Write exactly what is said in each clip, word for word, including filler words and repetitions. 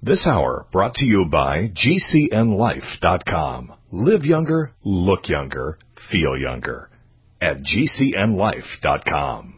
This hour brought to you by G C N life dot com. Live younger, look younger, feel younger at G C N life dot com.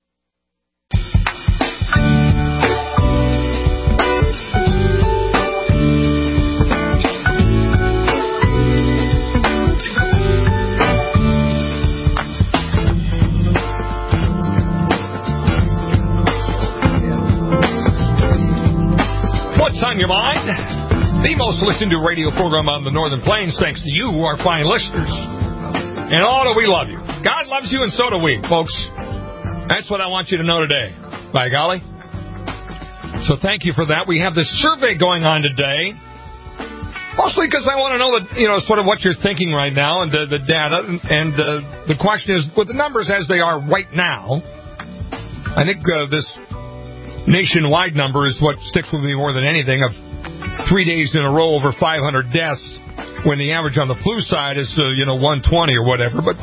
What's on your mind? The most listened to radio program on the Northern Plains, thanks to you, our fine listeners. And all that we love you. God loves you, and so do we, folks. That's what I want you to know today, by golly. So thank you for that. We have this survey going on today, mostly because I want to know, that, you know, sort of what you're thinking right now and uh, the data. And uh, the question is, with the numbers as they are right now, I think uh, this nationwide number is what sticks with me more than anything, of three days in a row over five hundred deaths, when the average on the flu side is, uh, you know, one twenty or whatever. But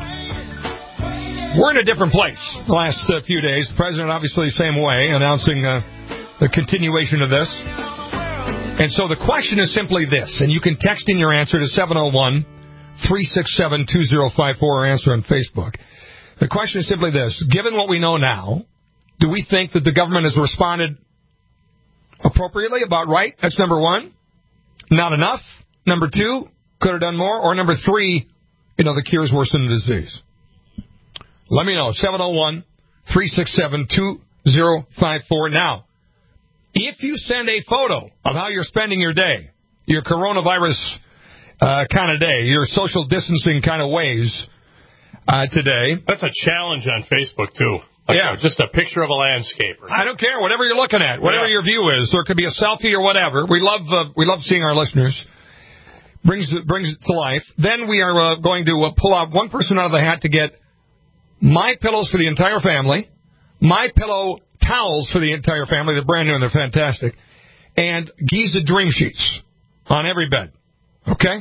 we're in a different place the last uh, few days. The president, obviously, same way, announcing uh, the continuation of this. And so the question is simply this, and you can text in your answer to seven oh one, three six seven, two oh five four or answer on Facebook. The question is simply this: given what we know now, do we think that the government has responded appropriately, about right? That's number one. Not enough. Number two, could have done more. Or number three, you know, the cure's worse than the disease. Let me know. seven oh one, three six seven, two oh five four. Now, if you send a photo of how you're spending your day, your coronavirus uh, kind of day, your social distancing kind of ways uh, today. That's a challenge on Facebook, too. Like, yeah, uh, just a picture of a landscape. I don't care, whatever you're looking at, whatever yeah. your view is. Or it could be a selfie or whatever. We love uh, we love seeing our listeners. Brings brings it to life. Then we are uh, going to uh, pull out one person out of the hat to get My Pillows for the entire family, My Pillow towels for the entire family. They're brand new and they're fantastic. And Giza Dream Sheets on every bed. Okay?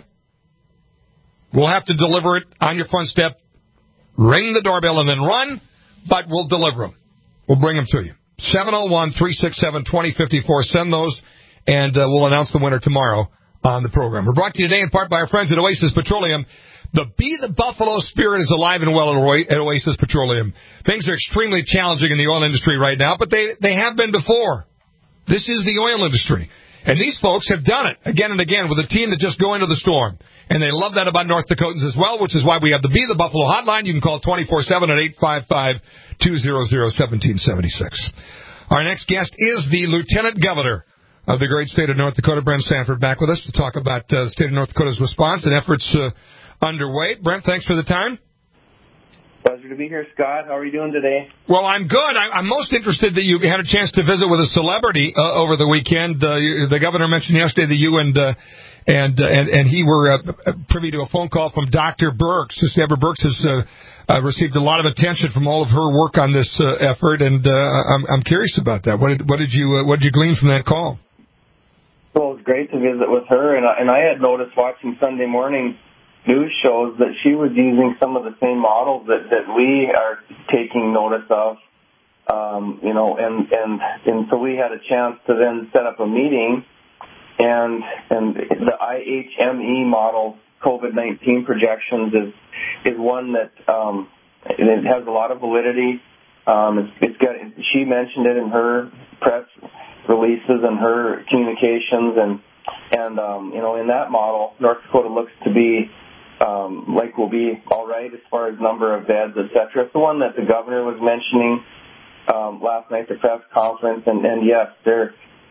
We'll have to deliver it on your front step. Ring the doorbell and then run. But we'll deliver them. We'll bring them to you. seven oh one, three six seven, two oh five four. Send those, and uh, we'll announce the winner tomorrow on the program. We're brought to you today in part by our friends at Oasis Petroleum. The Be the Buffalo spirit is alive and well at Oasis Petroleum. Things are extremely challenging in the oil industry right now, but they, they have been before. This is the oil industry. And these folks have done it again and again with a team that just go into the storm. And they love that about North Dakotans as well, which is why we have the Be the Buffalo hotline. You can call twenty-four seven at eight five five, two hundred, one seven seven six. Our next guest is the Lieutenant Governor of the great state of North Dakota, Brent Sanford, back with us to talk about uh, the state of North Dakota's response and efforts uh, underway. Brent, thanks for the time. Pleasure to be here, Scott. How are you doing today? Well, I'm good. I, I'm most interested that you had a chance to visit with a celebrity uh, over the weekend. Uh, the governor mentioned yesterday that you and... Uh, And, uh, and and he were uh, privy to a phone call from Doctor Birx. Deborah Birx has uh, uh, received a lot of attention from all of her work on this uh, effort, and uh, I'm, I'm curious about that. What did what did you uh, what did you glean from that call? Well, it was great to visit with her, and I, and I had noticed watching Sunday morning news shows that she was using some of the same models that, that we are taking notice of. Um, you know, and, and and so we had a chance to then set up a meeting. And and the I H M E model COVID nineteen projections is is one that um, it has a lot of validity. Um, it's, it's got she mentioned it in her press releases and her communications, and and um, you know, in that model, North Dakota looks to be um, like we'll be all right as far as number of beds, et cetera. It's the one that the governor was mentioning um, last night at the press conference, and, and yes, there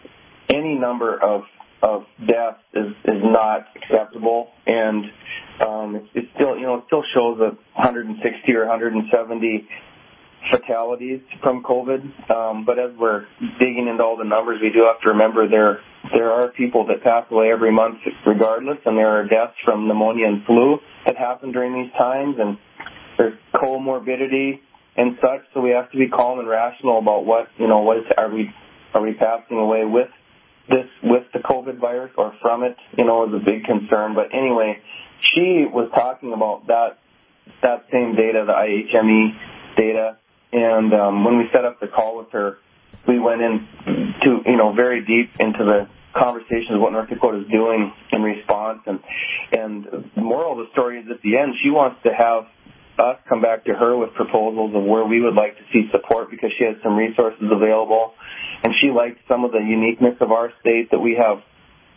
any number of of deaths is, is not acceptable, and um, it, it still, you know, it still shows a one hundred sixty or one hundred seventy fatalities from COVID. Um, but as we're digging into all the numbers, we do have to remember there there are people that pass away every month regardless, and there are deaths from pneumonia and flu that happen during these times, and there's comorbidity and such. So we have to be calm and rational about what, you know, what is, are we are we passing away with this, with the COVID virus or from it, you know, is a big concern. But anyway, she was talking about that that same data, the I H M E data, and um, when we set up the call with her, we went in to, you know, very deep into the conversations of what North Dakota is doing in response. And, and the moral of the story is at the end, she wants to have us come back to her with proposals of where we would like to see support because she has some resources available. And she likes some of the uniqueness of our state that we have.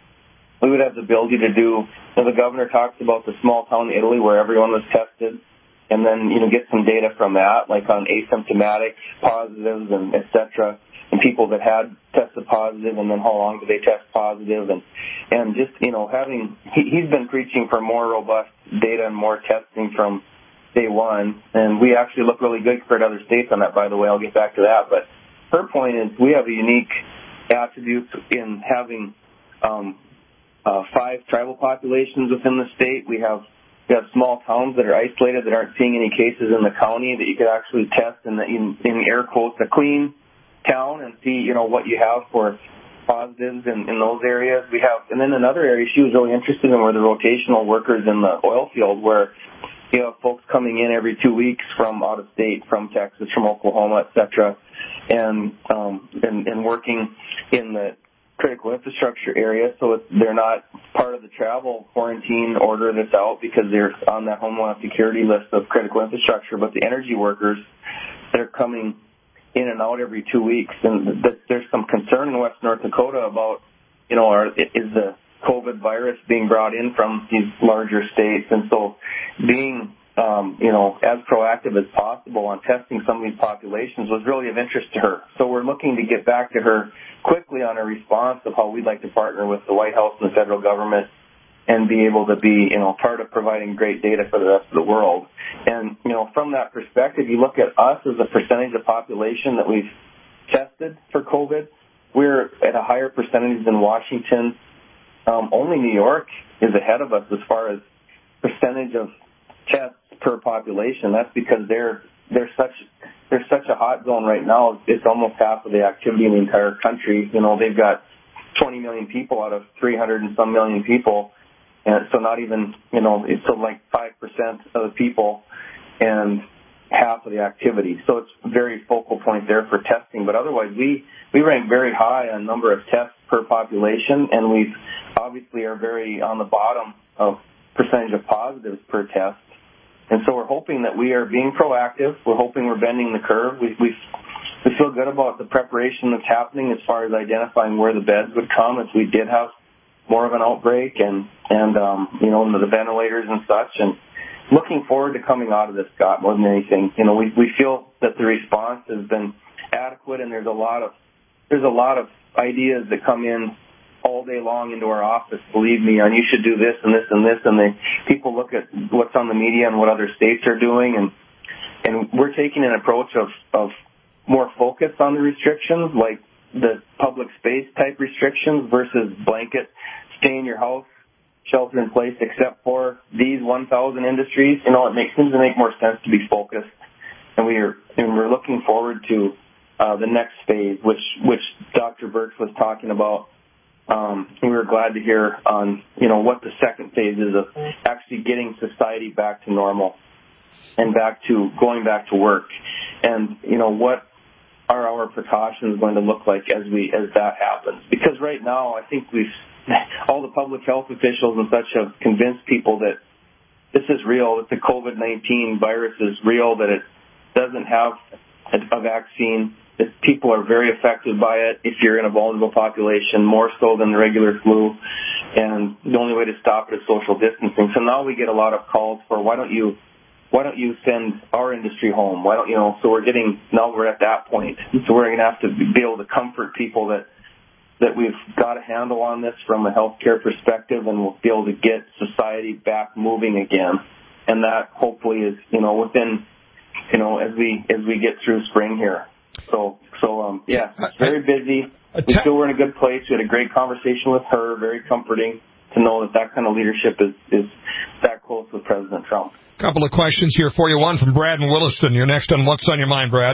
We would have the ability to do, you know, the governor talks about the small town Italy where everyone was tested, and then, you know, get some data from that, like on asymptomatic positives and et cetera, and people that had tested positive, and then how long do they test positive, and, and just, you know, having, he, he's been preaching for more robust data and more testing from day one, and we actually look really good for other states on that, by the way. I'll get back to that, but her point is we have a unique attribute in having, um, Uh, five tribal populations within the state. We have we have small towns that are isolated that aren't seeing any cases in the county that you could actually test in the in, in air quotes a clean town and see, you know, what you have for positives in, in those areas. We have, and then another area she was really interested in were the rotational workers in the oil field, where you have folks coming in every two weeks from out of state, from Texas, from Oklahoma, et cetera, and um, and, and working in the critical infrastructure area, so it's, they're not part of the travel quarantine order that's out because they're on that Homeland Security list of critical infrastructure, but the energy workers that are coming in and out every two weeks, and that there's some concern in West North Dakota about, you know, are, is the COVID virus being brought in from these larger states, and so being Um, you know, as proactive as possible on testing some of these populations was really of interest to her. So we're looking to get back to her quickly on a response of how we'd like to partner with the White House and the federal government and be able to be, you know, part of providing great data for the rest of the world. And, you know, from that perspective, you look at us as a percentage of population that we've tested for COVID, we're at a higher percentage than Washington. Um, only New York is ahead of us as far as percentage of tests per population. That's because they're they're such they're such a hot zone right now. It's almost half of the activity in the entire country. You know, they've got twenty million people out of three hundred and some million people, and so not even, you know, it's so like five percent of the people and half of the activity. So it's a very focal point there for testing. But otherwise, we we rank very high on number of tests per population, and we obviously are very on the bottom of percentage of positives per test. And so we're hoping that we are being proactive. We're hoping we're bending the curve. We, we we feel good about the preparation that's happening as far as identifying where the beds would come if we did have more of an outbreak, and, and um, you know, the ventilators and such. And looking forward to coming out of this, Scott, more than anything. You know, we, we feel that the response has been adequate, and there's a lot of there's a lot of ideas that come in all day long into our office, believe me, and you should do this and this and this, and they people look at what's on the media and what other states are doing, and and we're taking an approach of, of more focus on the restrictions, like the public space type restrictions versus blanket stay in your house, shelter in place, except for these one thousand industries. You know, it makes seems to make more sense to be focused, and we are and we're looking forward to uh, the next phase, which which Doctor Birch was talking about. Um, we were glad to hear on, you know, what the second phase is of actually getting society back to normal and back to going back to work. And, you know, what are our precautions going to look like as we as that happens? Because right now, I think we've all the public health officials and such have convinced people that this is real, that the COVID nineteen virus is real, that it doesn't have a, a vaccine, that people are very affected by it if you're in a vulnerable population, more so than the regular flu, and the only way to stop it is social distancing. So now we get a lot of calls for, why don't you why don't you send our industry home? Why don't you know? So we're getting, now we're at that point. So we're going to have to be able to comfort people that that we've got a handle on this from a healthcare perspective, and we'll be able to get society back moving again. And that hopefully is, you know, within, you know, as we as we get through spring here. So, so um, yeah, it's very busy. We feel we're in a good place. We had a great conversation with her, very comforting to know that that kind of leadership is, is that close with President Trump. A couple of questions here for you. One from Brad in Williston. You're next on What's on Your Mind, Brad.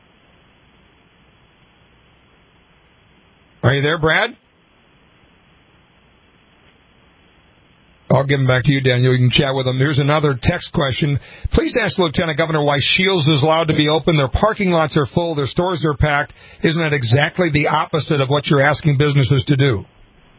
Are you there, Brad? I'll give them back to you, Daniel. You can chat with them. Here's another text question. Please ask Lieutenant Governor why Shields is allowed to be open. Their parking lots are full. Their stores are packed. Isn't that exactly the opposite of what you're asking businesses to do?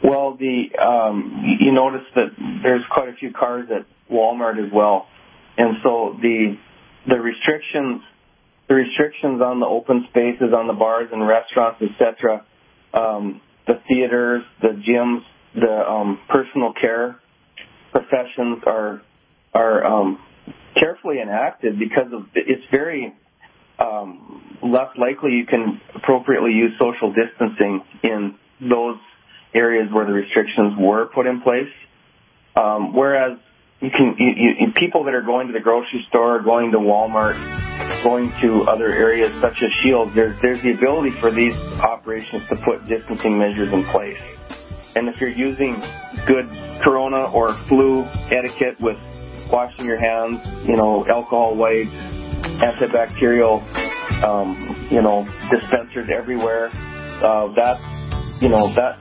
Well, the um, you notice that there's quite a few cars at Walmart as well, and so the the restrictions the restrictions on the open spaces, on the bars and restaurants, et cetera, um, the theaters, the gyms, the um, personal care professions are are um, carefully enacted because of it's very um, less likely you can appropriately use social distancing in those areas where the restrictions were put in place. Um, whereas you can, you, you, people that are going to the grocery store, going to Walmart, going to other areas such as Shields, there's, there's the ability for these operations to put distancing measures in place. And if you're using good corona or flu etiquette with washing your hands, you know, alcohol wipes, antibacterial, um, you know, dispensers everywhere, uh, that's, you know, that,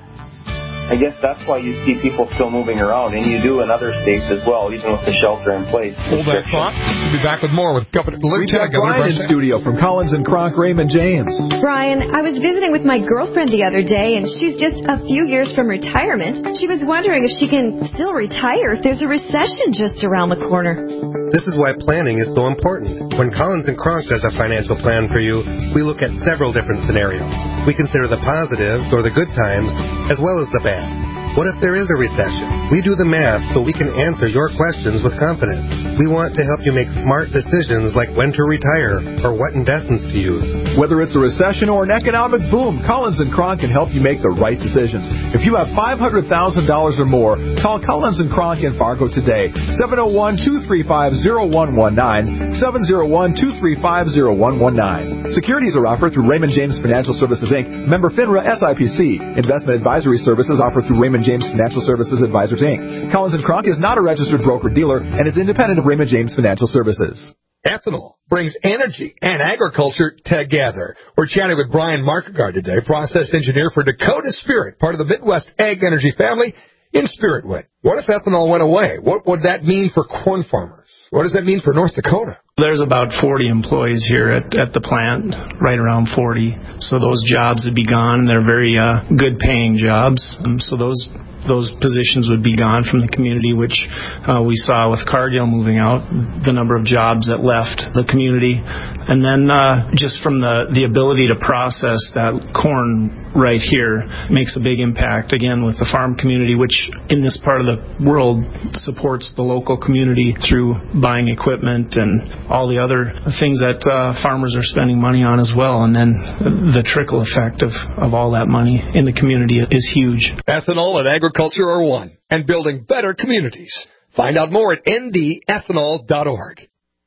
I guess that's why you see people still moving around, and you do in other states as well, even with the shelter in place. Hold that thought. We'll be back with more with Governor We've got Brian in studio from Collins and Kronk Raymond James. Brian, I was visiting with my girlfriend the other day, and she's just a few years from retirement. She was wondering if she can still retire if there's a recession just around the corner. This is why planning is so important. When Collins and Kronk does a financial plan for you, we look at several different scenarios. We consider the positives or the good times as well as the bad. What if there is a recession? We do the math so we can answer your questions with confidence. We want to help you make smart decisions like when to retire or what investments to use. Whether it's a recession or an economic boom, Collins and Kronk can help you make the right decisions. If you have five hundred thousand dollars or more, call Collins and Kronk in Fargo today. seven oh one, two three five, oh one one nine, seven oh one, two three five, oh one one nine. Securities are offered through Raymond James Financial Services, Incorporated, member FINRA S I P C. Investment advisory services offered through Raymond James Financial Services Advisors, Incorporated. Collins and Kronk is not a registered broker-dealer and is independent of Raymond James Financial Services. Ethanol brings energy and agriculture together. We're chatting with Brian Markegard today, process engineer for Dakota Spirit, part of the Midwest Ag Energy family in Spiritwood. What if ethanol went away? What would that mean for corn farmers? What does that mean for North Dakota? There's about forty employees here at, at the plant, right around forty. So those jobs would be gone. They're very uh, good-paying jobs. Um, so those those positions would be gone from the community, which uh, we saw with Cargill moving out, the number of jobs that left the community. And then uh, just from the, the ability to process that corn right here makes a big impact, again, with the farm community, which in this part of the world supports the local community through buying equipment and all the other things that uh, farmers are spending money on as well. And then the trickle effect of, of all that money in the community is huge. Ethanol and agriculture are one, and building better communities. Find out more at N D ethanol dot org.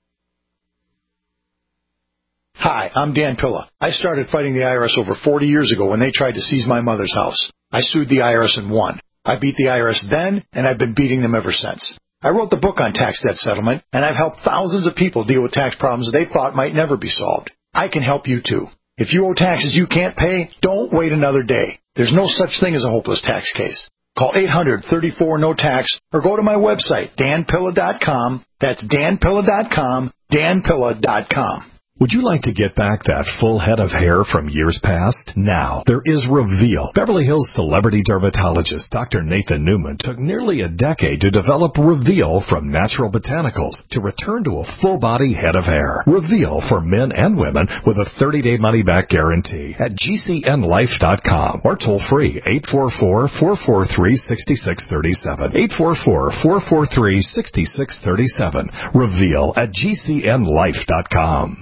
Hi, I'm Dan Pilla. I started fighting the I R S over forty years ago when they tried to seize my mother's house. I sued the I R S and won. I beat the I R S then, and I've been beating them ever since. I wrote the book on tax debt settlement, and I've helped thousands of people deal with tax problems they thought might never be solved. I can help you, too. If you owe taxes you can't pay, don't wait another day. There's no such thing as a hopeless tax case. Call eight hundred, thirty-four, no tax or go to my website, dan pilla dot com. That's dan pilla dot com, dan pilla dot com. Would you like to get back that full head of hair from years past? Now, there is Reveal. Beverly Hills celebrity dermatologist Doctor Nathan Newman took nearly a decade to develop Reveal from natural botanicals to return to a full-body head of hair. Reveal for men and women with a thirty-day money-back guarantee at G C N life dot com or toll-free eight four four, four four three, six six three seven, eight four four, four four three, six six three seven. Reveal at G C N life dot com.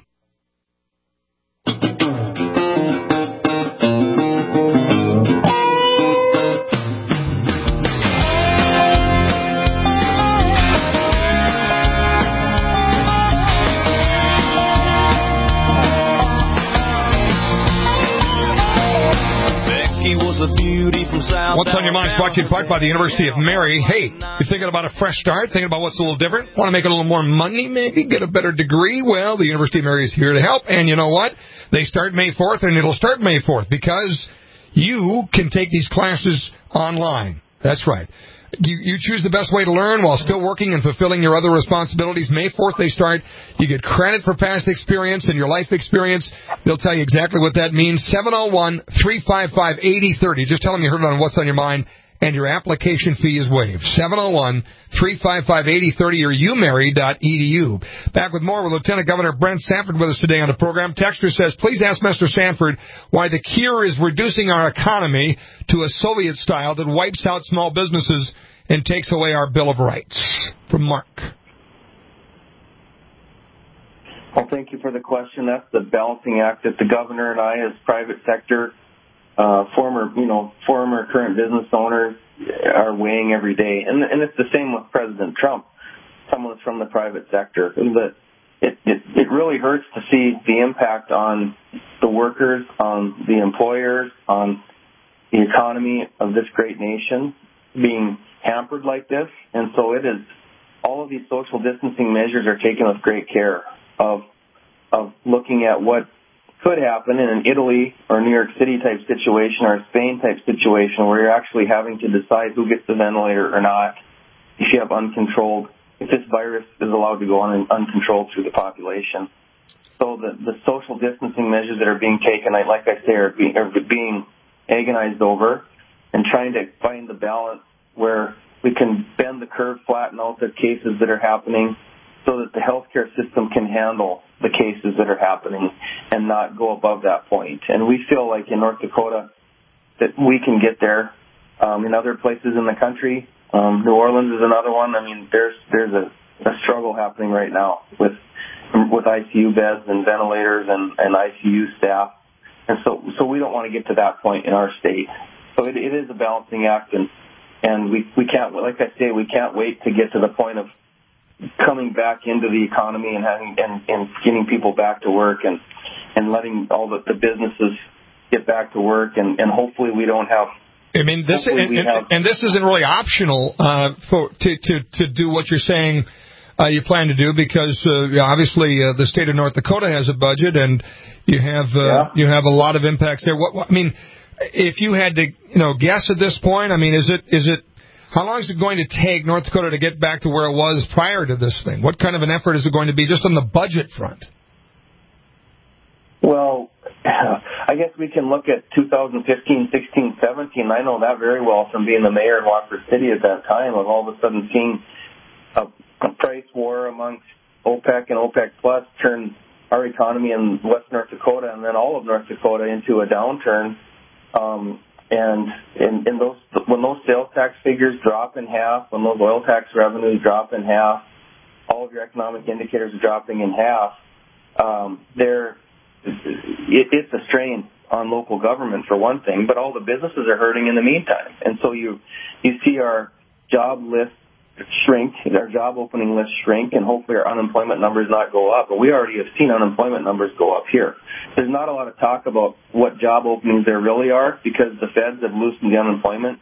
What's on Your Mind is brought to you in part by the University of Mary. Hey, you're thinking about a fresh start, thinking about what's a little different, want to make a little more money maybe, get a better degree? Well, the University of Mary is here to help. And you know what? They start May fourth, and it'll start May fourth because you can take these classes online. That's right. You, you choose the best way to learn while still working and fulfilling your other responsibilities. May fourth they start. You get credit for past experience and your life experience. They'll tell you exactly what that means. seven oh one, three five five, eight oh three oh. Just tell them you heard it on What's on Your Mind. and your application fee is waived. seven oh one, three five five, eight oh three oh or u mary dot e d u. Back with more with Lieutenant Governor Brent Sanford with us today on the program. Texter says, please ask Mister Sanford why the cure is reducing our economy to a Soviet style that wipes out small businesses and takes away our Bill of Rights. From Mark. Well, thank you for the question. That's the balancing act that the governor and I, as private sector, uh, former, you know, former current business owners, are weighing every day. And, and it's the same with President Trump, someone that's from the private sector. And the, it, it, it really hurts to see the impact on the workers, on the employers, on the economy of this great nation being hampered like this. And so it is, all of these social distancing measures are taken with great care of of looking at what could happen in an Italy or New York City type situation or a Spain type situation where you're actually having to decide who gets the ventilator or not if you have uncontrolled, if this virus is allowed to go on uncontrolled through the population. So the, the social distancing measures that are being taken, like I say, are being, are being agonized over and trying to find the balance where we can bend the curve, flatten out the cases that are happening so that the healthcare system can handle the cases that are happening and not go above that point. And we feel like in North Dakota that we can get there. Um, in other places in the country, um, New Orleans is another one. I mean, there's there's a, a struggle happening right now with with I C U beds and ventilators and, and I C U staff. And so so we don't want to get to that point in our state. So it, it is a balancing act, and and we, we can't, like I say, we can't wait to get to the point of coming back into the economy and having and, and getting people back to work and, and letting all the, the businesses get back to work, and, and hopefully we don't have. I mean, this and, and, have, and this isn't really optional uh, for to, to, to do what you're saying uh, you plan to do, because uh, obviously uh, the state of North Dakota has a budget, and you have uh, yeah. you have a lot of impacts there. What, what I mean, if you had to you know guess at this point, I mean, is it is it how long is it going to take North Dakota to get back to where it was prior to this thing? What kind of an effort is it going to be just on the budget front? Well, I guess we can look at two thousand fifteen, sixteen, seventeen. I know that very well from being the mayor in Walker City at that time, of all of a sudden seeing a, a price war amongst OPEC and OPEC Plus turn our economy in West North Dakota and then all of North Dakota into a downturn. Um, and in, in those, when those sales tax figures drop in half, when those oil tax revenues drop in half, all of your economic indicators are dropping in half. Um, they're It, it's a strain on local government for one thing, but all the businesses are hurting in the meantime. And so you you see our job list shrink, our job opening list shrink, and hopefully our unemployment numbers not go up. But we already have seen unemployment numbers go up here. There's not a lot of talk about what job openings there really are, because the feds have loosened the unemployment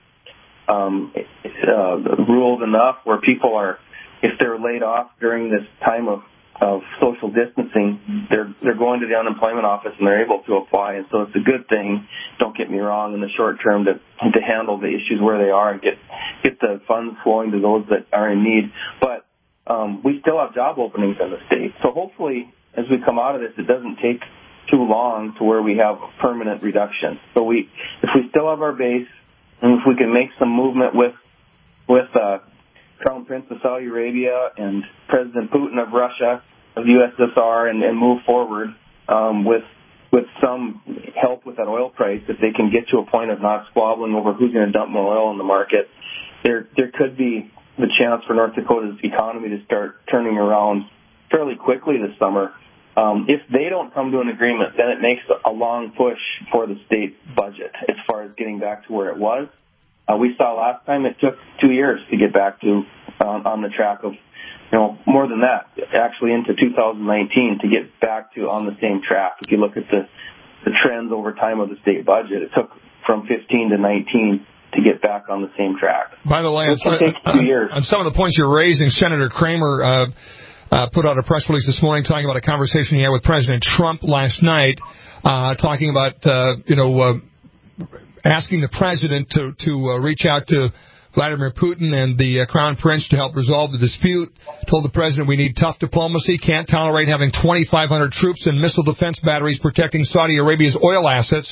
um, uh, rules enough where people are, if they're laid off during this time of of social distancing, they're they're going to the unemployment office and they're able to apply, and so it's a good thing. Don't get me wrong, in the short term to to handle the issues where they are and get get the funds flowing to those that are in need. But um, we still have job openings in the state, so hopefully as we come out of this, it doesn't take too long to where we have a permanent reduction. So we, if we still have our base, and if we can make some movement with with uh, Crown Prince of Saudi Arabia and President Putin of Russia, of the U S S R, and, and move forward um, with with some help with that oil price, if they can get to a point of not squabbling over who's going to dump more oil in the market, there there could be the chance for North Dakota's economy to start turning around fairly quickly this summer. Um, if they don't come to an agreement, then it makes a long push for the state budget as far as getting back to where it was. Uh, we saw last time it took two years to get back to um, on the track of, you know, more than that, actually into two thousand nineteen to get back to on the same track. If you look at the, the trends over time of the state budget, it took from fifteen to nineteen to get back on the same track. By the way, so it takes two on, years. on some of the points you're raising, Senator Kramer uh, uh, put out a press release this morning talking about a conversation he had with President Trump last night, uh, talking about, uh, you know, uh, asking the president to, to uh, reach out to Vladimir Putin and the uh, Crown Prince to help resolve the dispute. Told the president we need tough diplomacy, can't tolerate having twenty-five hundred troops and missile defense batteries protecting Saudi Arabia's oil assets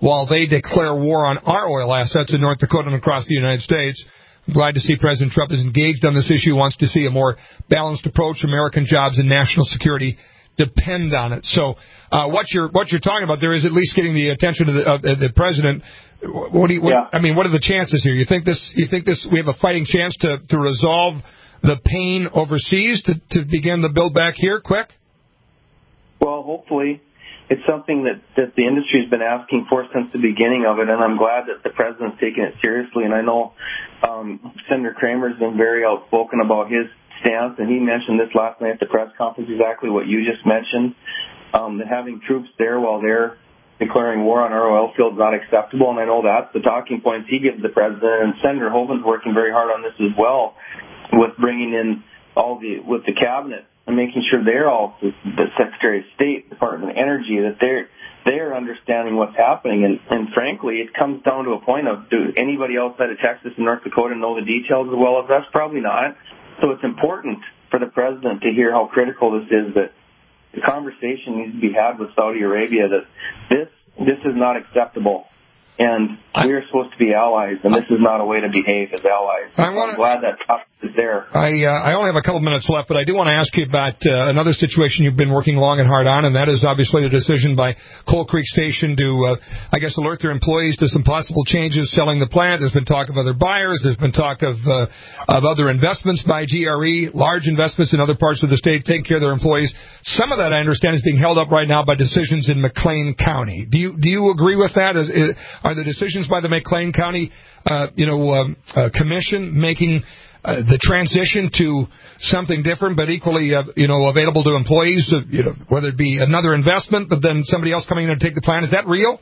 while they declare war on our oil assets in North Dakota and across the United States. I'm glad to see President Trump is engaged on this issue, wants to see a more balanced approach. American jobs and national security depend on it. So uh, what you're what you're talking about there is at least getting the attention of the, uh, the president. What do you? What, yeah. I mean, what are the chances here? You think this? You think this? We have a fighting chance to, to resolve the pain overseas to, to begin the build back here quick? Well, hopefully. It's something that, that the industry has been asking for since the beginning of it, and I'm glad that the president's taking it seriously. And I know um, Senator Kramer's been very outspoken about his stance, and he mentioned this last night at the press conference, exactly what you just mentioned, um, that having troops there while they're declaring war on our oil fields is not acceptable. And I know that's the talking points he gives the president, and Senator Hoeven's working very hard on this as well, with bringing in all the with the cabinet and making sure they're all, the Secretary of State, Department of Energy, that they're they're understanding what's happening. And, and frankly, it comes down to a point of, do anybody outside of Texas and North Dakota know the details as well as us? Probably not. So it's important for the president to hear how critical this is, that the conversation needs to be had with Saudi Arabia, that this this is not acceptable. And we are supposed to be allies, and this is not a way to behave as allies. I wanna, I'm glad that topic is there. I uh, I only have a couple minutes left, but I do want to ask you about uh, another situation you've been working long and hard on, and that is obviously the decision by Coal Creek Station to, uh, I guess, alert their employees to some possible changes selling the plant. There's been talk of other buyers. There's been talk of uh, of other investments by G R E, large investments in other parts of the state, taking care of their employees. Some of that, I understand, is being held up right now by decisions in McLean County. Do you do you agree with that? Is, is, Are the decisions by the McLean County, uh, you know, um, uh, Commission making uh, the transition to something different, but equally, uh, you know, available to employees, uh, you know, whether it be another investment, but then somebody else coming in and take the plant? Is that real?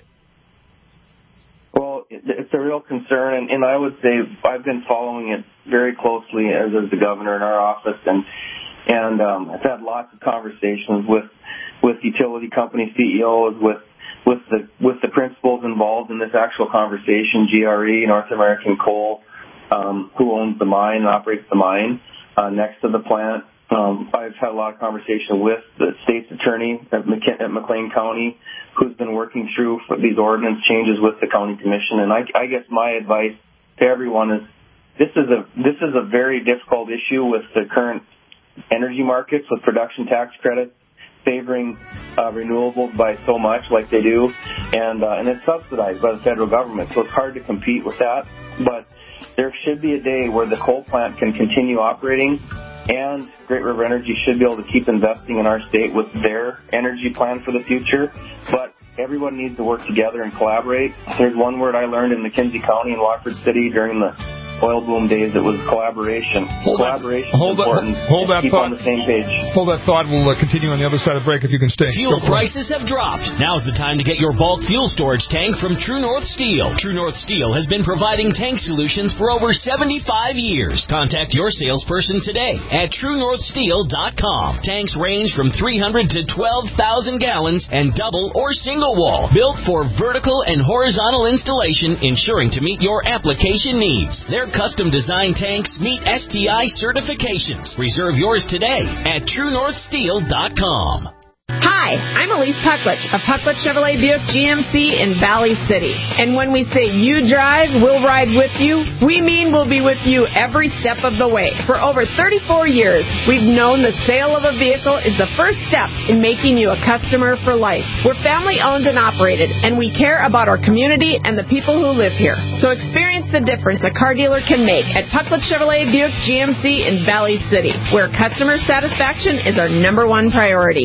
Well, it's a real concern, and, and I would say I've been following it very closely, as is the governor in our office, and and um, I've had lots of conversations with with utility company C E Os, with with the with the principals involved in this actual conversation, G R E, North American Coal, um, who owns the mine and operates the mine uh, next to the plant. Um, I've had a lot of conversation with the state's attorney at, McK- at McLean County, who's been working through these ordinance changes with the county commission. And I, I guess my advice to everyone is this is a this is a very difficult issue with the current energy markets, with production tax credits favoring uh, renewables by so much like they do, and uh, and it's subsidized by the federal government, so it's hard to compete with that. But there should be a day where the coal plant can continue operating, and Great River Energy should be able to keep investing in our state with their energy plan for the future. But everyone needs to work together and collaborate. There's one word I learned in McKenzie County and Watford City during the oil boom days. It was collaboration. Hold collaboration that, hold is important. That, hold that keep thought. on the same page. Hold that thought. We'll uh, continue on the other side of the break if you can stay. Fuel prices have dropped. Now's the time to get your bulk fuel storage tank from True North Steel. True North Steel has been providing tank solutions for over seventy-five years. Contact your salesperson today at true north steel dot com. Tanks range from three hundred to twelve thousand gallons and double or single wall. Built for vertical and horizontal installation, ensuring to meet your application needs. Their custom designed tanks meet S T I certifications. Reserve yours today at true north steel dot com. Hi, I'm Elise Pucklich of Pucklich Chevrolet Buick G M C in Valley City. And when we say you drive, we'll ride with you, we mean we'll be with you every step of the way. For over thirty-four years, we've known the sale of a vehicle is the first step in making you a customer for life. We're family owned and operated, and we care about our community and the people who live here. So experience the difference a car dealer can make at Pucklich Chevrolet Buick G M C in Valley City, where customer satisfaction is our number one priority.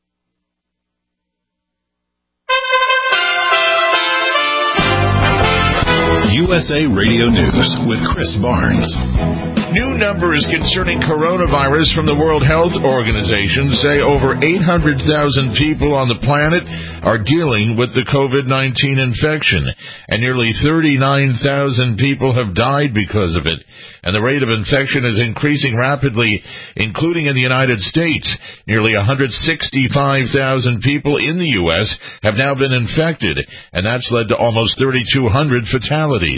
U S A Radio News with Chris Barnes. New numbers concerning coronavirus from the World Health Organization say over eight hundred thousand people on the planet are dealing with the covid nineteen infection, and nearly thirty-nine thousand people have died because of it. And the rate of infection is increasing rapidly, including in the United States. Nearly one hundred sixty-five thousand people in the U S have now been infected, and that's led to almost thirty-two hundred fatalities.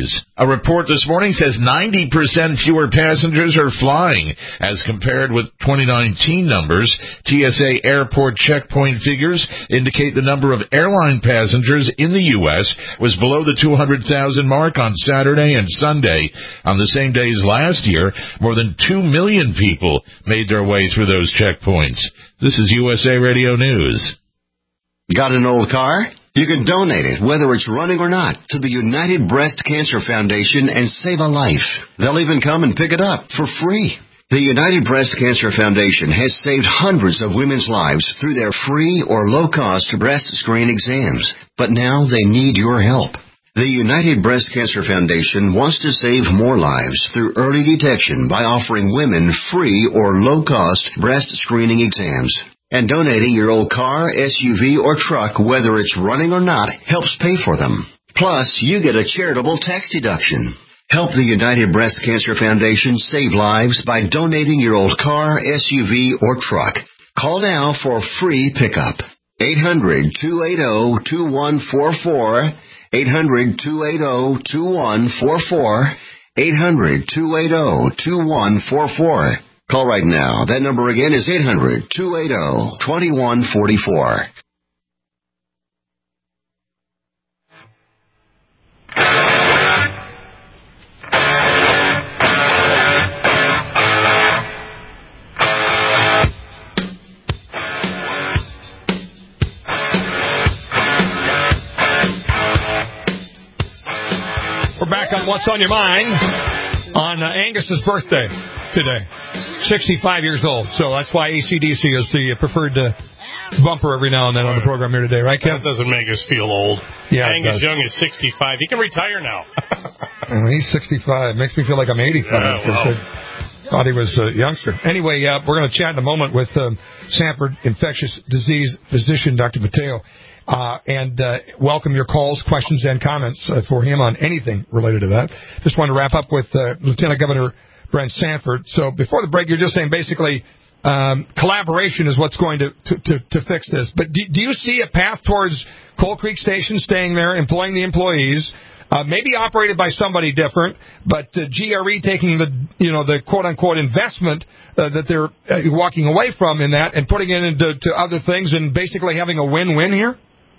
days. A report this morning says ninety percent fewer passengers are flying as compared with twenty nineteen numbers. T S A airport checkpoint figures indicate the number of airline passengers in the U S was below the two hundred thousand mark on Saturday and Sunday. On the same days last year, more than two million people made their way through those checkpoints. This is U S A Radio News. Got an old car? You can donate it, whether it's running or not, to the United Breast Cancer Foundation and save a life. They'll even come and pick it up for free. The United Breast Cancer Foundation has saved hundreds of women's lives through their free or low-cost breast screen exams. But now they need your help. The United Breast Cancer Foundation wants to save more lives through early detection by offering women free or low-cost breast screening exams. And donating your old car, S U V, or truck, whether it's running or not, helps pay for them. Plus, you get a charitable tax deduction. Help the United Breast Cancer Foundation save lives by donating your old car, S U V, or truck. Call now for free pickup. eight hundred, two eight zero, two one four four. eight hundred, two eight zero, two one four four. eight hundred, two eight zero, two one four four. Call right now. That number again is eight hundred, two eight zero, two one four four. We're back on What's on Your Mind on uh, Angus's birthday today. sixty-five years old. So that's why A C D C is the preferred uh, bumper every now and then on the program here today, right, Kev? That doesn't make us feel old. Yeah, Angus Young is sixty-five. He can retire now. Well, he's sixty-five. Makes me feel like I'm eighty-five. Yeah, wow. I thought he was a youngster. Anyway, uh, we're going to chat in a moment with um, Sanford infectious disease physician, Doctor Mateo. Uh, and uh, welcome your calls, questions, and comments uh, for him on anything related to that. Just want to wrap up with uh, Lieutenant Governor Brent Sanford. So before the break, you're just saying basically um, collaboration is what's going to, to, to, to fix this. But do, do you see a path towards Coal Creek Station staying there, employing the employees, uh, maybe operated by somebody different, but uh, G R E taking the, you know, the quote-unquote investment uh, that they're uh, walking away from in that and putting it into to other things and basically having a win-win here?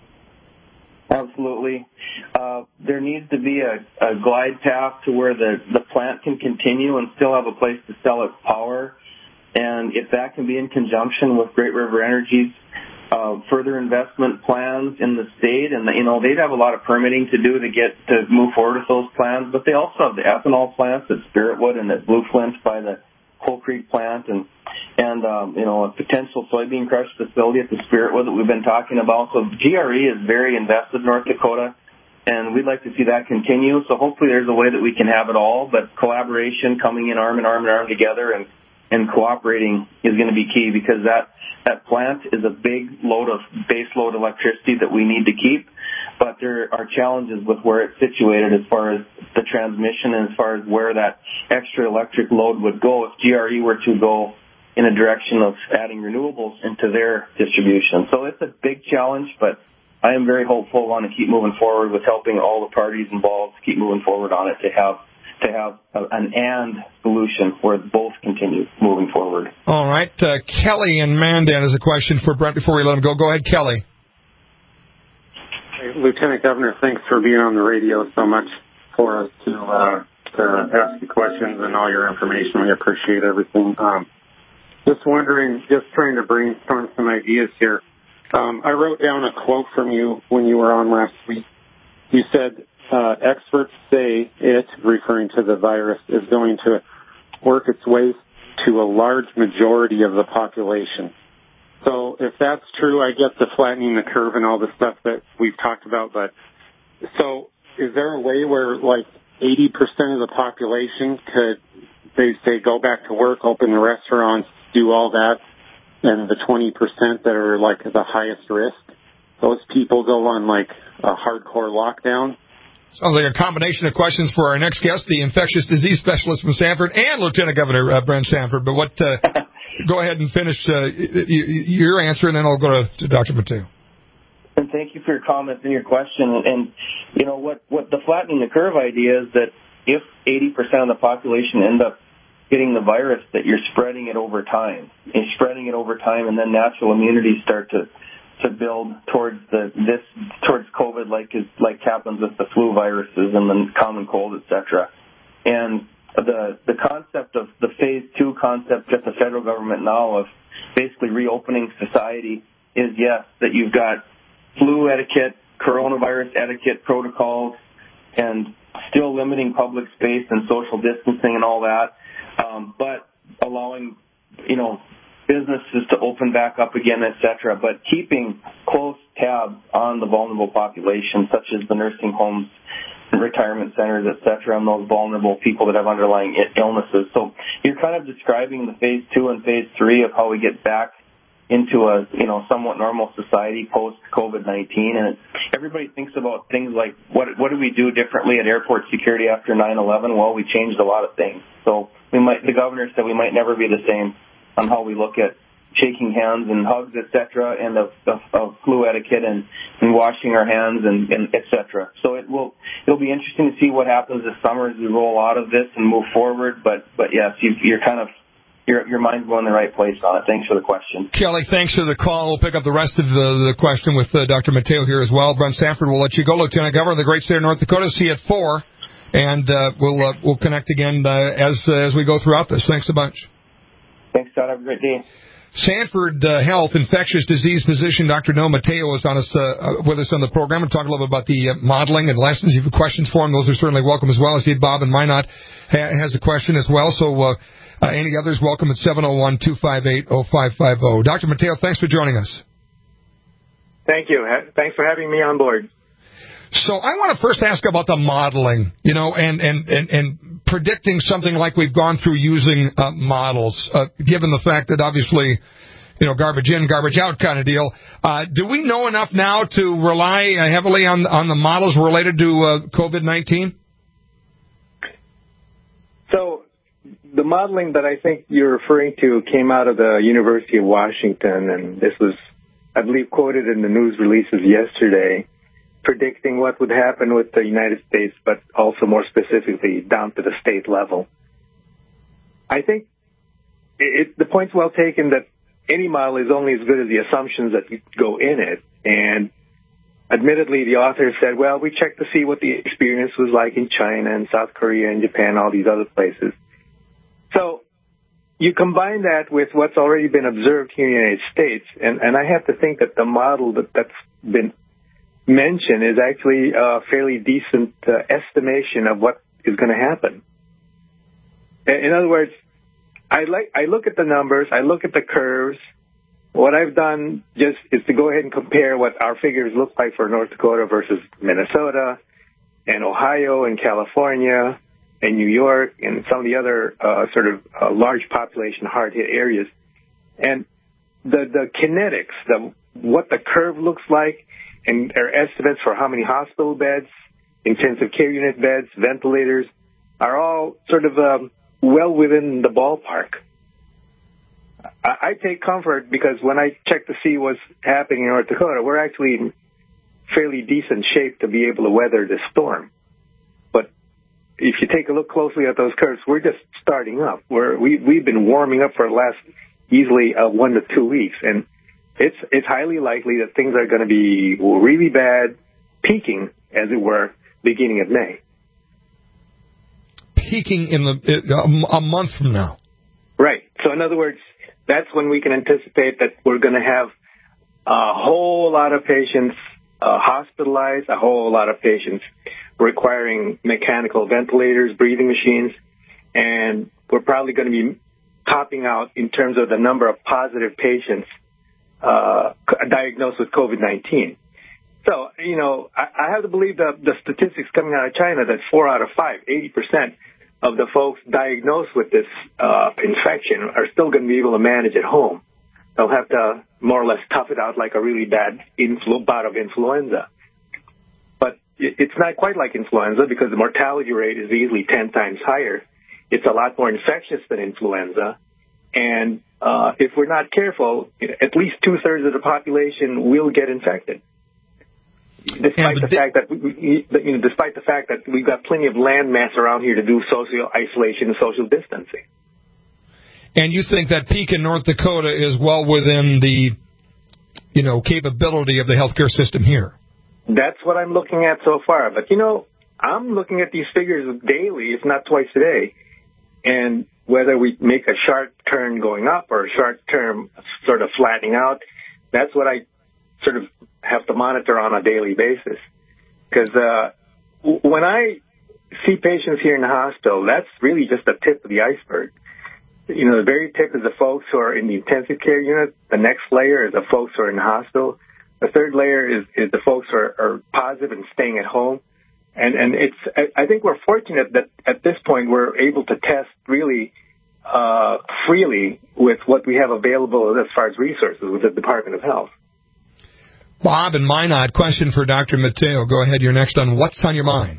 Absolutely. Uh, there needs to be a, a glide path to where the, the plant can continue and still have a place to sell its power. And if that can be in conjunction with Great River Energy's uh, further investment plans in the state, and, you know, they'd have a lot of permitting to do to get to move forward with those plans, but they also have the ethanol plants at Spiritwood and at Blue Flint by the Coal Creek plant, and and um, you know, a potential soybean crush facility at the Spiritwood that we've been talking about. So G R E is very invested in North Dakota, and we'd like to see that continue. So hopefully there's a way that we can have it all, but collaboration, coming in arm in arm in arm together, and and cooperating is going to be key, because that that plant is a big load of base load electricity that we need to keep. But there are challenges with where it's situated as far as the transmission and as far as where that extra electric load would go if G R E were to go in a direction of adding renewables into their distribution. So it's a big challenge, but I am very hopeful, want to keep moving forward with helping all the parties involved keep moving forward on it to have to have a, an and solution where both continue moving forward. All right. Uh, Kelly in Mandan has a question for Brent before we let him go. Go ahead, Kelly. Lieutenant Governor, thanks for being on the radio so much for us to, uh, to ask you questions and all your information. We appreciate everything. Um, just wondering, just trying to brainstorm some ideas here. Um, I wrote down a quote from you when you were on last week. You said, uh, experts say it, referring to the virus, is going to work its way to a large majority of the population. So if that's true, I get the flattening the curve and all the stuff that we've talked about, but so is there a way where like eighty percent of the population could, they say, go back to work, open the restaurants, do all that, and the twenty percent that are like the highest risk, those people go on like a hardcore lockdown? Sounds like a combination of questions for our next guest, the infectious disease specialist from Sanford, and Lieutenant Governor uh, Brent Sanford. But what? Uh, go ahead and finish uh, your answer, and then I'll go to, to Doctor Mateo. And thank you for your comments and your question. And, you know, what, what the flattening the curve idea is that if eighty percent of the population end up getting the virus, that you're spreading it over time. You're spreading it over time, and then natural immunity start to, to build towards the this towards COVID, like is, like happens with the flu viruses and the common cold, et cetera. And the the concept of the phase two concept at the federal government now of basically reopening society is, yes, that you've got flu etiquette, coronavirus etiquette protocols, and still limiting public space and social distancing and all that, um, but allowing, you know, businesses to open back up again, et cetera, but keeping close tabs on the vulnerable population, such as the nursing homes, retirement centers, et cetera, and those vulnerable people that have underlying illnesses. So you're kind of describing the phase two and phase three of how we get back into a, you know, somewhat normal society post COVID nineteen. And everybody thinks about things like, what what do we do differently at airport security after nine eleven? Well, we changed a lot of things. So we might, the governor said we might never be the same on how we look at shaking hands and hugs, et cetera, and of, of, of flu etiquette and, and washing our hands and, and et cetera. So it will, it'll be interesting to see what happens this summer as we roll out of this and move forward. But, but yes, you, you're kind of, your, your mind's going in the right place on it. Thanks for the question. Kelly, thanks for the call. We'll pick up the rest of the, the question with uh, Doctor Mateo here as well. Brent Sanford, we'll let you go. Lieutenant Governor of the great state of North Dakota, see you at four. And uh, we'll uh, we'll connect again uh, as uh, as we go throughout this. Thanks a bunch. Thanks, Todd. Have a great day. Sanford uh, Health infectious disease physician Doctor Noah Mateo is on us uh, with us on the program and talk a little bit about the uh, modeling and lessons. If you have questions for him, those are certainly welcome as well. I see Bob and Minot ha- has a question as well. So uh, uh, any others, welcome at seven oh one, two five eight, oh five five oh. Doctor Mateo, thanks for joining us. Thank you. Thanks for having me on board. So I want to first ask about the modeling, you know, and, and, and, and predicting something like we've gone through using uh, models, uh, given the fact that obviously, you know, garbage in, garbage out kind of deal. Uh, do we know enough now to rely uh, heavily on on the models related to uh, COVID nineteen? So the modeling that I think you're referring to came out of the University of Washington, and this was, I believe, quoted in the news releases yesterday, predicting what would happen with the United States, but also more specifically down to the state level. I think it, the point's well taken that any model is only as good as the assumptions that go in it. And admittedly, the author said, well, we checked to see what the experience was like in China and South Korea and Japan, all these other places. So you combine that with what's already been observed here in the United States, and, and I have to think that the model that, that's been mention is actually a fairly decent uh, estimation of what is going to happen. In other words, I like I look at the numbers, I look at the curves. What I've done just is to go ahead and compare what our figures look like for North Dakota versus Minnesota and Ohio and California and New York and some of the other uh, sort of uh, large population hard hit areas, and the the kinetics, the what the curve looks like, and our estimates for how many hospital beds, intensive care unit beds, ventilators, are all sort of um, well within the ballpark. I, I take comfort because when I check to see what's happening in North Dakota, we're actually in fairly decent shape to be able to weather this storm. But if you take a look closely at those curves, we're just starting up. We're, we, we've been warming up for the last easily uh, one to two weeks, and It's it's highly likely that things are going to be really bad, peaking, as it were, beginning of May. Peaking in the a month from now. Right. So in other words, that's when we can anticipate that we're going to have a whole lot of patients uh, hospitalized, a whole lot of patients requiring mechanical ventilators, breathing machines, and we're probably going to be topping out in terms of the number of positive patients Uh, diagnosed with COVID nineteen. So, you know, I, I have to believe that the statistics coming out of China that four out of five, eighty percent of the folks diagnosed with this uh, infection are still going to be able to manage at home. They'll have to more or less tough it out like a really bad influ- bout of influenza. But it, it's not quite like influenza because the mortality rate is easily ten times higher. It's a lot more infectious than influenza. And uh, if we're not careful, at least two-thirds of the population will get infected. Despite the, the fact that, we, you know, despite the fact that we've got plenty of land mass around here to do social isolation and social distancing. And you think that Pekin, North Dakota, is well within the, you know, capability of the healthcare system here? That's what I'm looking at so far. But, you know, I'm looking at these figures daily, if not twice a day. And whether we make a sharp turn going up or a sharp turn sort of flattening out, that's what I sort of have to monitor on a daily basis. Because uh, when I see patients here in the hospital, that's really just the tip of the iceberg. You know, the very tip is the folks who are in the intensive care unit. The next layer is the folks who are in the hospital. The third layer is, is the folks who are, are positive and staying at home. And, and it's, I think we're fortunate that at this point we're able to test really uh, freely with what we have available as far as resources with the Department of Health. Bob and Minot, question for Doctor Matteo. Go ahead, you're next on What's on Your Mind.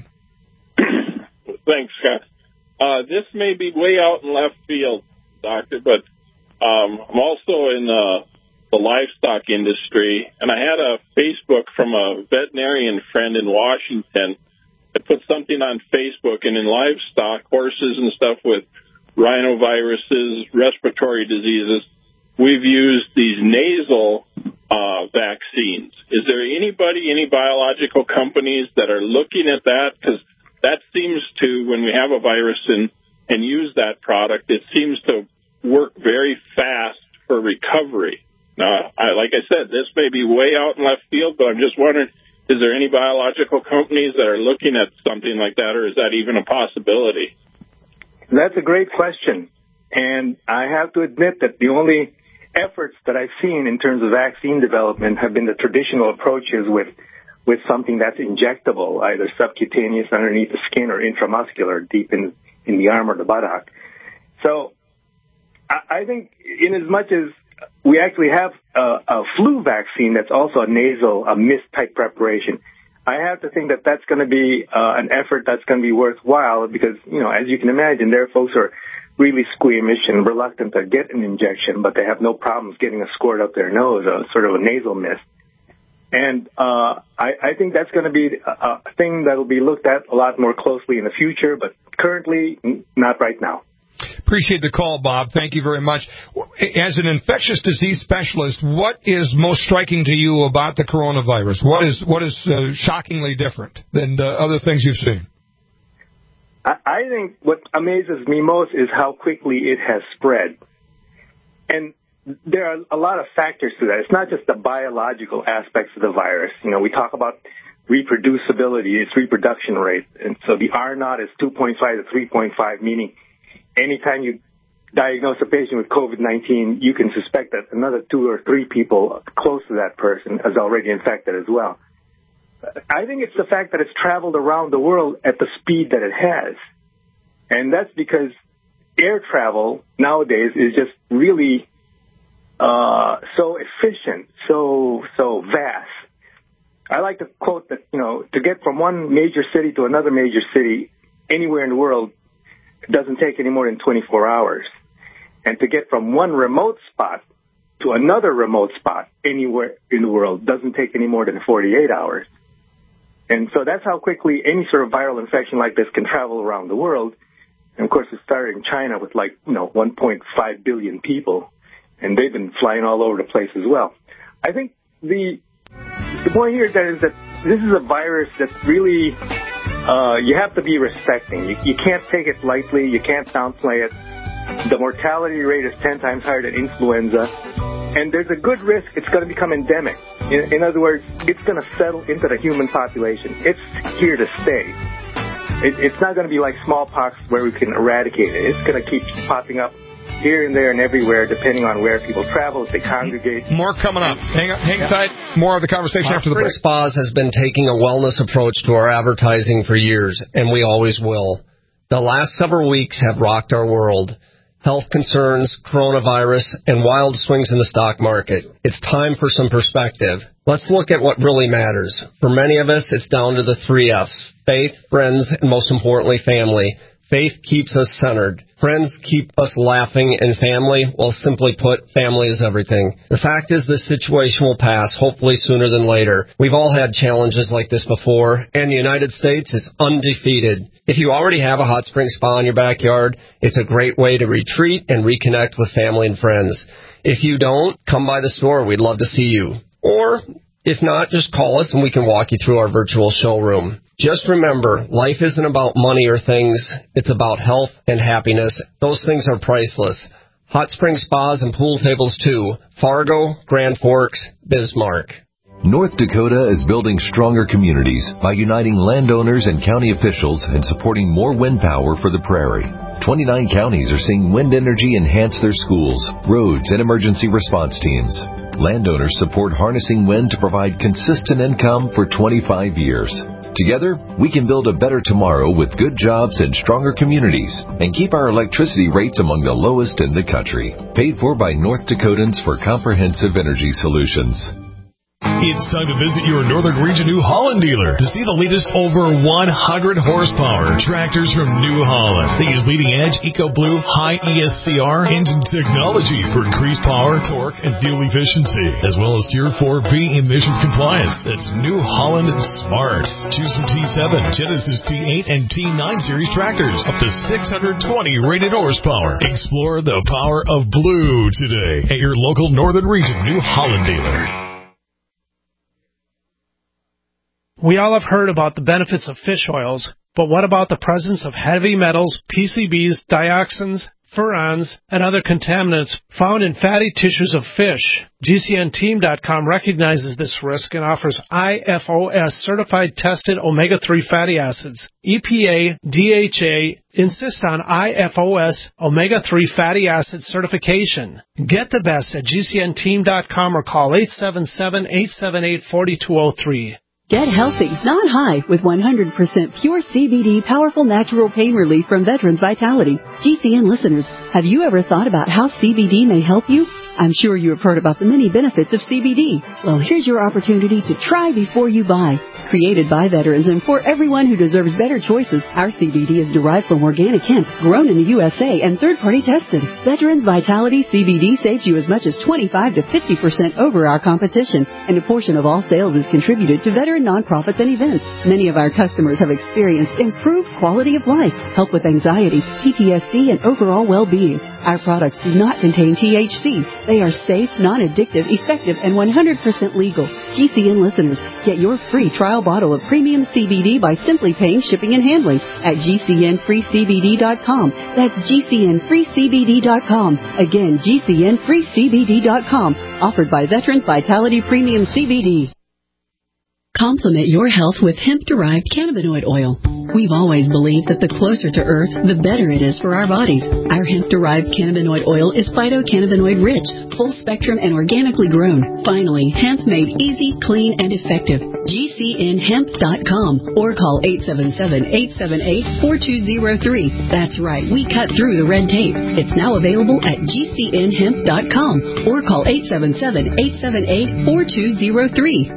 Thanks, Scott. Uh, this may be way out in left field, Doctor, but um, I'm also in uh, the livestock industry, and I had a Facebook from a veterinarian friend in Washington. I put something on Facebook, and in livestock, horses and stuff with rhinoviruses, respiratory diseases, we've used these nasal uh, vaccines. Is there anybody, any biological companies that are looking at that? Because that seems to, when we have a virus and, and use that product, it seems to work very fast for recovery. Now, I, like I said, this may be way out in left field, but I'm just wondering, is there any biological companies that are looking at something like that, or is that even a possibility? That's a great question. And I have to admit that the only efforts that I've seen in terms of vaccine development have been the traditional approaches with with something that's injectable, either subcutaneous underneath the skin or intramuscular deep in, in the arm or the buttock. So I, I think in as much as we actually have a, a flu vaccine that's also a nasal, a mist-type preparation, I have to think that that's going to be uh, an effort that's going to be worthwhile because, you know, as you can imagine, there are folks who are really squeamish and reluctant to get an injection, but they have no problems getting a squirt up their nose, a sort of a nasal mist. And uh, I, I think that's going to be a, a thing that will be looked at a lot more closely in the future, but currently, not right now. Appreciate the call, Bob. Thank you very much. As an infectious disease specialist, what is most striking to you about the coronavirus? What is what is uh, shockingly different than the other things you've seen? I think what amazes me most is how quickly it has spread. And there are a lot of factors to that. It's not just the biological aspects of the virus. You know, we talk about reproducibility, its reproduction rate. And so the R naught is two point five to three point five, meaning anytime you diagnose a patient with COVID nineteen, you can suspect that another two or three people close to that person is already infected as well. I think it's the fact that it's traveled around the world at the speed that it has. And that's because air travel nowadays is just really uh, so efficient, so so vast. I like to quote that, you know, to get from one major city to another major city anywhere in the world doesn't take any more than twenty-four hours. And to get from one remote spot to another remote spot anywhere in the world doesn't take any more than forty-eight hours. And so that's how quickly any sort of viral infection like this can travel around the world. And, of course, it started in China with, like, you know, one point five billion people, and they've been flying all over the place as well. I think the the point here is that this is a virus that really uh, you have to be respecting. You, you can't take it lightly. You can't downplay it. The mortality rate is ten times higher than influenza. And there's a good risk it's going to become endemic. In, in other words, it's going to settle into the human population. It's here to stay. It, it's not going to be like smallpox where we can eradicate it. It's going to keep popping up here and there and everywhere, depending on where people travel, if they congregate. More coming up. Hang, hang tight. More of the conversation after the break. Spas has been taking a wellness approach to our advertising for years, and we always will. The last several weeks have rocked our world. Health concerns, coronavirus, and wild swings in the stock market. It's time for some perspective. Let's look at what really matters. For many of us, it's down to the three F's: faith, friends, and most importantly, family. Faith keeps us centered. Friends keep us laughing, and family, well, simply put, family is everything. The fact is this situation will pass, hopefully sooner than later. We've all had challenges like this before, and the United States is undefeated. If you already have a hot spring spa in your backyard, it's a great way to retreat and reconnect with family and friends. If you don't, come by the store. We'd love to see you. Or, if not, just call us and we can walk you through our virtual showroom. Just remember, life isn't about money or things. It's about health and happiness. Those things are priceless. Hot spring spas and pool tables too. Fargo, Grand Forks, Bismarck. North Dakota is building stronger communities by uniting landowners and county officials and supporting more wind power for the prairie. twenty-nine counties are seeing wind energy enhance their schools, roads, and emergency response teams. Landowners support harnessing wind to provide consistent income for twenty-five years. Together, we can build a better tomorrow with good jobs and stronger communities and keep our electricity rates among the lowest in the country. Paid for by North Dakotans for Comprehensive Energy Solutions. It's time to visit your Northern Region New Holland dealer to see the latest over one hundred horsepower tractors from New Holland. They use leading-edge EcoBlue high E S C R engine technology for increased power, torque, and fuel efficiency, as well as Tier four B emissions compliance. That's New Holland Smart. Choose from T seven, Genesis T eight, and T nine series tractors, up to six hundred twenty rated horsepower. Explore the power of blue today at your local Northern Region New Holland dealer. We all have heard about the benefits of fish oils, but what about the presence of heavy metals, P C Bs, dioxins, furans, and other contaminants found in fatty tissues of fish? G C N team dot com recognizes this risk and offers I F O S certified tested omega three fatty acids. E P A, D H A insist on I F O S omega three fatty acid certification. Get the best at G C N team dot com or call eight seven seven, eight seven eight, four two zero three. Get healthy, not high, with one hundred percent pure C B D powerful natural pain relief from Veterans Vitality. G C N listeners, have you ever thought about how C B D may help you? I'm sure you have heard about the many benefits of C B D. Well, here's your opportunity to try before you buy. Created by veterans and for everyone who deserves better choices, our C B D is derived from organic hemp, grown in the U S A and third-party tested. Veterans Vitality C B D saves you as much as twenty-five to fifty percent over our competition, and a portion of all sales is contributed to veteran nonprofits and events. Many of our customers have experienced improved quality of life, help with anxiety, P T S D, and overall well-being. Our products do not contain T H C. They are safe, non-addictive, effective, and one hundred percent legal. G C N listeners, get your free trial bottle of premium C B D by simply paying shipping and handling at G C N free C B D dot com. That's G C N free C B D dot com. Again, G C N free C B D dot com. Offered by Veterans Vitality Premium C B D. Complement your health with hemp-derived cannabinoid oil. We've always believed that the closer to Earth, the better it is for our bodies. Our hemp-derived cannabinoid oil is phytocannabinoid-rich, full-spectrum, and organically grown. Finally, hemp made easy, clean, and effective. G C N hemp dot com or call eight seven seven, eight seven eight, four two zero three. That's right, we cut through the red tape. It's now available at G C N hemp dot com or call eight seven seven, eight seven eight, four two zero three.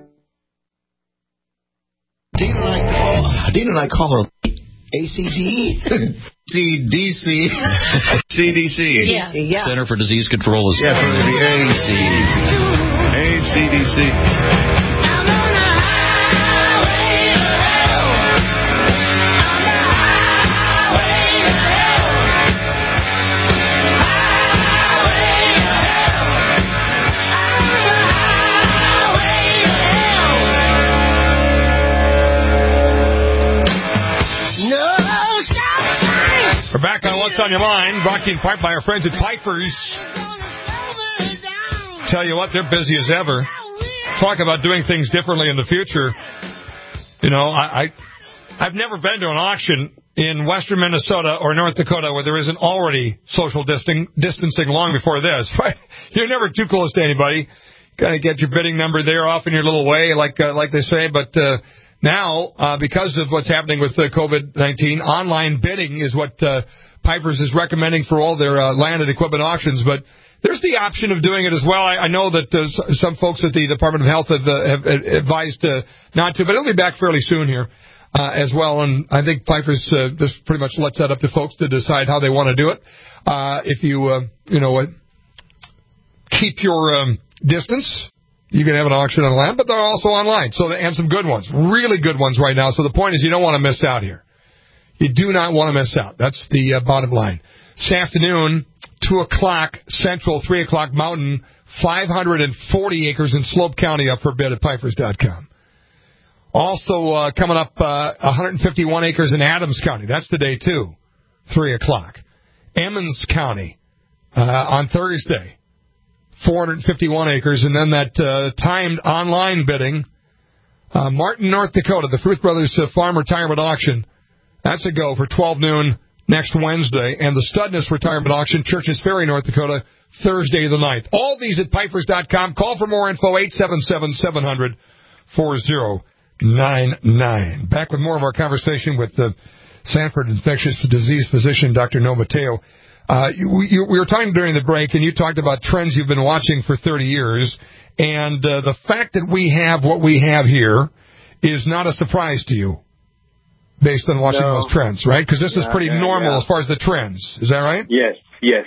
Dean and I call, Dean and I call her A C D? C D C. C D C. Yeah. Yeah. Center for Disease Control is yeah, so A C D C. A C D C. We're back on What's on Your Mind, brought to you in part by our friends at Piper's. Tell you what, they're busy as ever. Talk about doing things differently in the future. You know, I, I, I've never been to an auction in western Minnesota or North Dakota where there isn't already social distancing, distancing long before this. Right? You're never too close to anybody. Kind of get your bidding number there off in your little way, like uh, like they say, but... Uh, Now, uh, because of what's happening with uh, COVID nineteen, online bidding is what uh, Piper's is recommending for all their uh, land and equipment auctions. But there's the option of doing it as well. I, I know that uh, some folks at the Department of Health have, uh, have advised uh, not to, but it'll be back fairly soon here. uh, as well. And I think Pfeiffer's uh, this pretty much lets that up to folks to decide how they want to do it. Uh, if you, uh, you know, uh, keep your um, distance, you can have an auction on land, but they're also online. So they, and some good ones, really good ones right now. So the point is you don't want to miss out here. You do not want to miss out. That's the uh, bottom line. This afternoon, two o'clock Central, three o'clock Mountain, five hundred forty acres in Slope County up for bid at Pfeiffer's dot com. Also uh, coming up, uh, one hundred fifty-one acres in Adams County. That's the day, too, three o'clock. Emmons County uh, on Thursday, four hundred fifty-one acres. And then that uh, timed online bidding, uh, Martin, North Dakota, the Fruth Brothers uh, Farm Retirement Auction. That's a go for twelve noon next Wednesday. And the Studness Retirement Auction, Churches Ferry, North Dakota, Thursday the ninth. All these at Pfeiffer's dot com. Call for more info, eight seven seven, seven hundred, forty ninety-nine. Back with more of our conversation with the Sanford infectious disease physician, Doctor Noe Mateo. Uh, you, you, we were talking during the break, and you talked about trends you've been watching for thirty years. And uh, the fact that we have what we have here is not a surprise to you, based on watching no. those trends, right? Because this yeah, is pretty yeah, normal yeah. as far as the trends. Is that right? Yes, yes.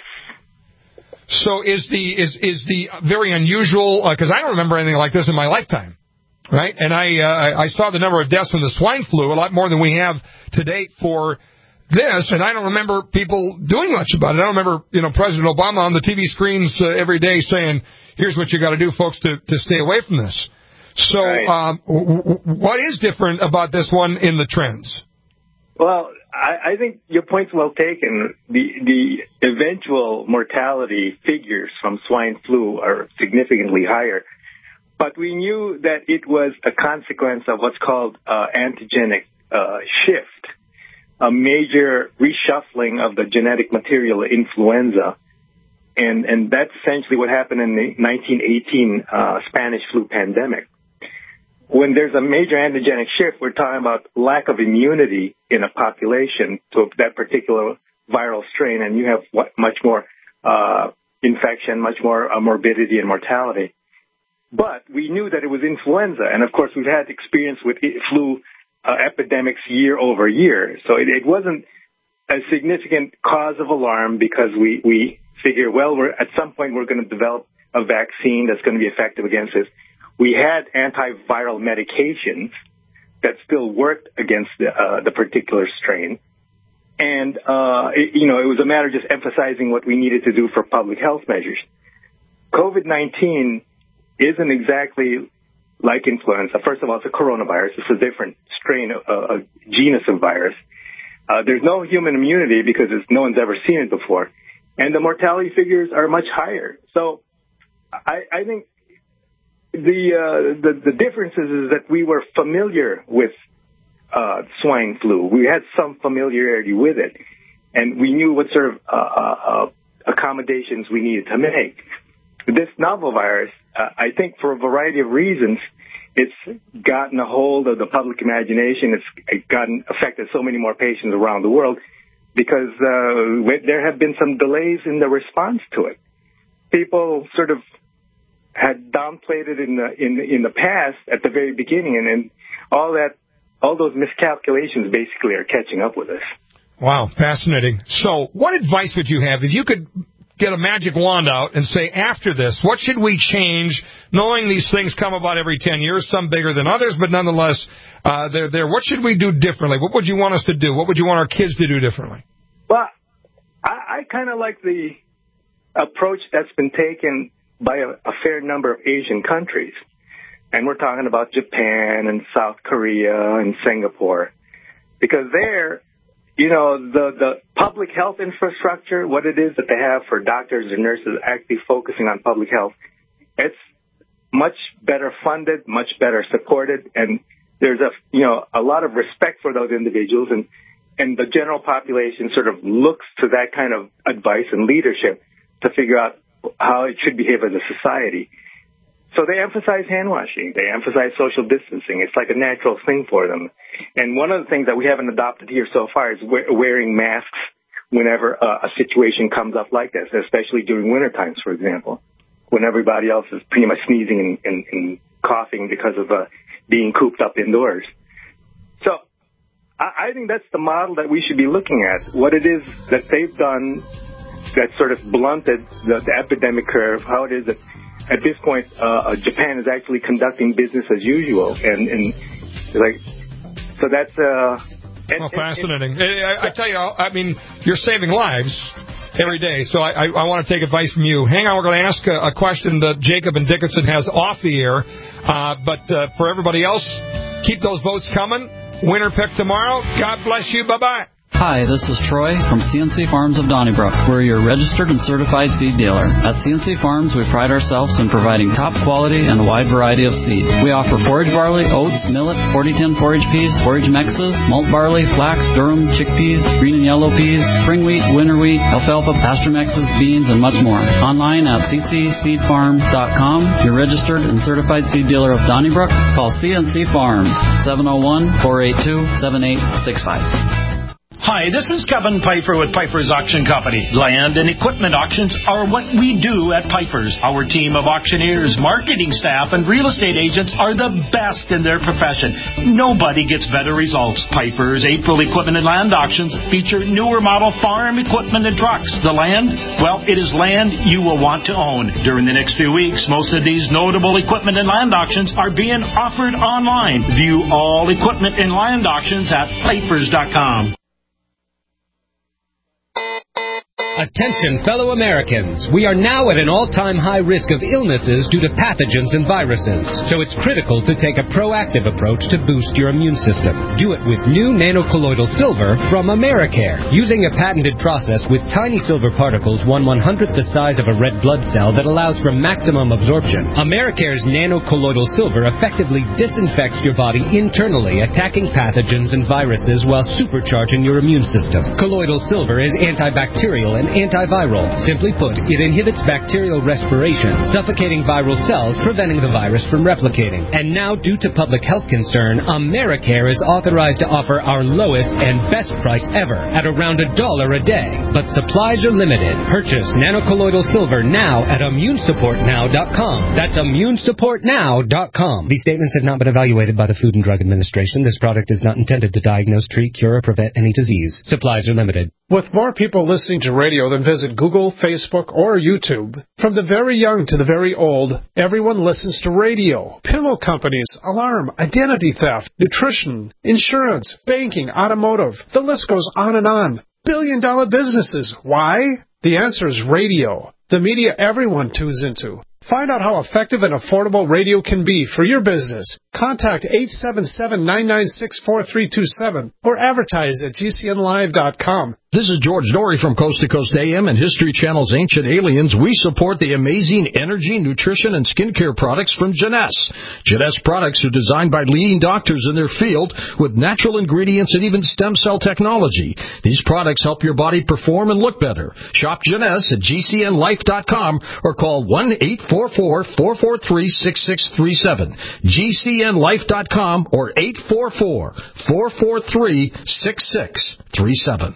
So is the is is the very unusual, because uh, I don't remember anything like this in my lifetime, right? And I uh, I saw the number of deaths from the swine flu, a lot more than we have to date for this, and I don't remember people doing much about it. I don't remember, you know, President Obama on the T V screens uh, every day saying, here's what you got to do, folks, to, to stay away from this. So right. um, w- w- what is different about this one in the trends? Well, I, I think your point's well taken. The the eventual mortality figures from swine flu are significantly higher. But we knew that it was a consequence of what's called uh, antigenic uh, shift, a major reshuffling of the genetic material of influenza. And, and that's essentially what happened in the nineteen eighteen uh, Spanish flu pandemic. When there's a major antigenic shift, we're talking about lack of immunity in a population to that particular viral strain, and you have what, much more uh, infection, much more uh, morbidity and mortality. But we knew that it was influenza, and of course we've had experience with flu uh, epidemics year over year, so it, it wasn't a significant cause of alarm because we, we figure, well, we're, at some point we're going to develop a vaccine that's going to be effective against this. We had antiviral medications that still worked against the, uh, the particular strain. And, uh, it, you know, it was a matter of just emphasizing what we needed to do for public health measures. COVID nineteen isn't exactly like influenza. First of all, it's a coronavirus. It's a different strain, a, a genus of virus. Uh, there's no human immunity because it's, no one's ever seen it before. And the mortality figures are much higher. So I, I think The, uh, the the difference is, is that we were familiar with uh, swine flu. We had some familiarity with it, and we knew what sort of uh, uh, accommodations we needed to make. This novel virus, uh, I think for a variety of reasons, it's gotten a hold of the public imagination. It's gotten affected so many more patients around the world because uh, there have been some delays in the response to it. People sort of had downplayed it in the in in the past at the very beginning, and, and all that, all those miscalculations basically are catching up with us. Wow, fascinating. So, what advice would you have if you could get a magic wand out and say, after this, what should we change, knowing these things come about every ten years, some bigger than others, but nonetheless, uh, they're there. What should we do differently? What would you want us to do? What would you want our kids to do differently? Well, I, I kind of like the approach that's been taken by a, a fair number of Asian countries. And we're talking about Japan and South Korea and Singapore. Because there, you know, the, the public health infrastructure, what it is that they have for doctors and nurses actually focusing on public health, it's much better funded, much better supported, and there's a, you know, a lot of respect for those individuals, and, and the general population sort of looks to that kind of advice and leadership to figure out how it should behave as a society. So they emphasize hand washing. They emphasize social distancing. It's like a natural thing for them. And one of the things that we haven't adopted here so far is wearing masks whenever uh, a situation comes up like this, especially during winter times, for example, when everybody else is pretty much sneezing and, and, and coughing because of uh, being cooped up indoors. So I, I think that's the model that we should be looking at. What it is that they've done that sort of blunted the, the epidemic curve, how it is that at this point uh, Japan is actually conducting business as usual. And, and like, so that's... Uh, and, well, fascinating. And, and, I, I tell you, I mean, you're saving lives every day, so I, I, I want to take advice from you. Hang on, we're going to ask a, a question that Jacob and Dickinson has off the air, uh, but uh, for everybody else, keep those votes coming. Winner pick tomorrow. God bless you. Bye-bye. Hi, this is Troy from C N C Farms of Donnybrook. We're your registered and certified seed dealer. At C N C Farms, we pride ourselves in providing top quality and a wide variety of seed. We offer forage barley, oats, millet, forty ten forage peas, forage mixes, malt barley, flax, durum, chickpeas, green and yellow peas, spring wheat, winter wheat, alfalfa, pasture mixes, beans, and much more. Online at c c seed farm dot com. Your registered and certified seed dealer of Donnybrook. Call C N C Farms, seven oh one, four eight two, seven eight six five. Hi, this is Kevin Piper with Piper's Auction Company. Land and equipment auctions are what we do at Piper's. Our team of auctioneers, marketing staff, and real estate agents are the best in their profession. Nobody gets better results. Piper's April Equipment and Land Auctions feature newer model farm equipment and trucks. The land? Well, it is land you will want to own. During the next few weeks, most of these notable equipment and land auctions are being offered online. View all equipment and land auctions at Pipers dot com. Attention, fellow Americans. We are now at an all-time high risk of illnesses due to pathogens and viruses. So it's critical to take a proactive approach to boost your immune system. Do it with new nanocolloidal silver from Americare. Using a patented process with tiny silver particles one one-hundredth the size of a red blood cell that allows for maximum absorption, Americare's nanocolloidal silver effectively disinfects your body internally, attacking pathogens and viruses while supercharging your immune system. Colloidal silver is antibacterial and antiviral. Simply put, it inhibits bacterial respiration, suffocating viral cells, preventing the virus from replicating. And now, due to public health concern, Americare is authorized to offer our lowest and best price ever at around a dollar a day. But supplies are limited. Purchase nanocolloidal silver now at immune support now dot com. That's immune support now dot com. These statements have not been evaluated by the Food and Drug Administration. This product is not intended to diagnose, treat, cure, or prevent any disease. Supplies are limited. With more people listening to radio than visit Google, Facebook, or YouTube, from the very young to the very old, everyone listens to radio. Pillow companies, alarm, identity theft, nutrition, insurance, banking, automotive. The list goes on and on. Billion dollar businesses. Why? The answer is radio. The media everyone tunes into. Find out how effective and affordable radio can be for your business. Contact eight seven seven, nine nine six, four three two seven or advertise at G C N live dot com. This is George Norrie from Coast to Coast A M and History Channel's Ancient Aliens. We support the amazing energy, nutrition, and skincare products from Jeunesse. Jeunesse products are designed by leading doctors in their field with natural ingredients and even stem cell technology. These products help your body perform and look better. Shop Jeunesse at G C N life dot com or call one eight four four, four four three, six six three seven. G C N life dot com or eight four four, four four three, six six three seven.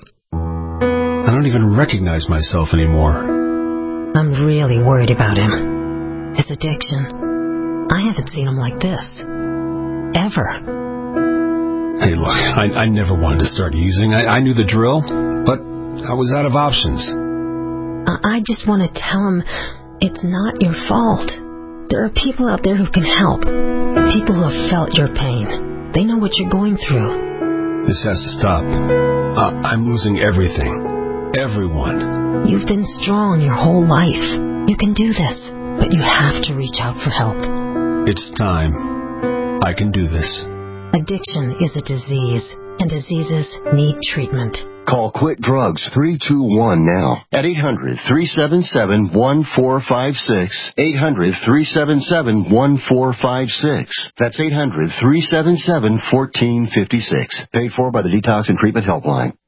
I don't even recognize myself anymore. I'm really worried about him. His addiction. I haven't seen him like this. Ever. Hey, look, I, I never wanted to start using. I, I knew the drill, but I was out of options. I, I just want to tell him it's not your fault. There are people out there who can help. People who have felt your pain. They know what you're going through. This has to stop. Uh, I'm losing everything. Everyone. You've been strong your whole life. You can do this, but you have to reach out for help. It's time. I can do this. Addiction is a disease, and diseases need treatment. Call Quit Drugs three two one now at eight hundred, three seven seven, one four five six. eight hundred, three seven seven, one four five six. That's eight hundred, three seven seven, one four five six. Paid for by the Detox and Treatment Helpline.